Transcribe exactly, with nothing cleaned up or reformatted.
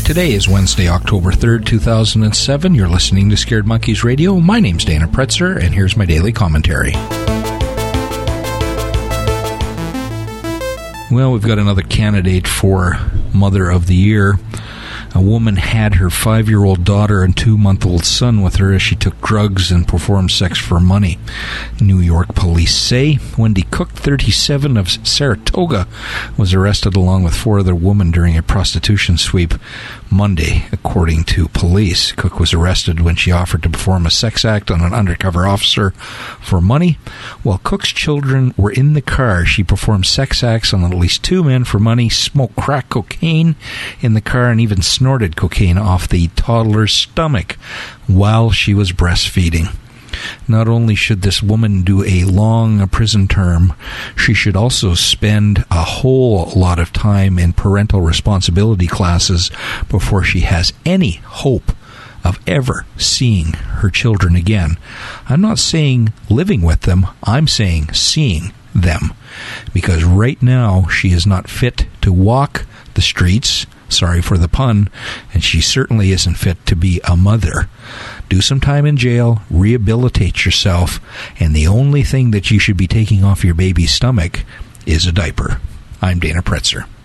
Today is Wednesday, October third, two thousand seven. You're listening to Scared Monkeys Radio. My name's Dana Pretzer, and here's my daily commentary. Well, we've got another candidate for Mother of the Year. A woman had her five-year-old daughter and two-month-old son with her as she took drugs and performed sex for money. New York police say Wendy Cook, thirty-seven, of Saratoga, was arrested along with four other women during a prostitution sweep Monday, according to police. Cook was arrested when she offered to perform a sex act on an undercover officer for money. While Cook's children were in the car, she performed sex acts on at least two men for money, smoked crack cocaine in the car, and even snorted cocaine off the toddler's stomach while she was breastfeeding. Not only should this woman do a long prison term, she should also spend a whole lot of time in parental responsibility classes before she has any hope of ever seeing her children again. I'm not saying living with them, I'm saying seeing them. Because right now, she is not fit to walk the streets. Sorry for the pun, and she certainly isn't fit to be a mother. Do some time in jail, rehabilitate yourself, and the only thing that you should be taking off your baby's stomach is a diaper. I'm Dana Pretzer.